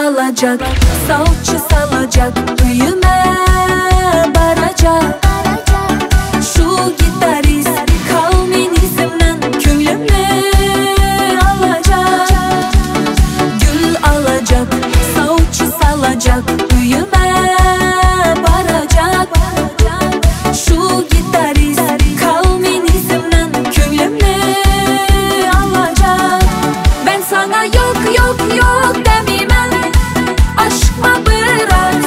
alacak, salça salacak, büyüme baracak. Şu gitarist kalminizmden künlümü alacak. Gül alacak, salça salacak, büyüme baracak. Şu gitarist kalminizmden künlümü alacak. Ben sana yok yok yok demeyemem, aşkma biraz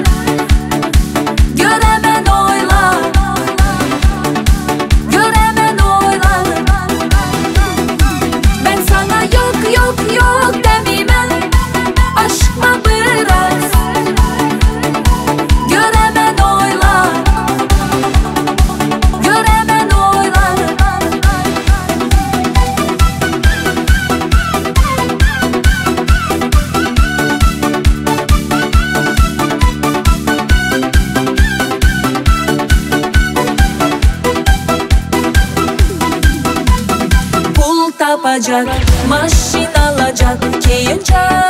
göremen oyla, göremen oyla. Ben sana yok yok yok demeyemem, aşkma biraz göremen oyla, göremen oyla. Pul tapacak, maşin alacak, keyince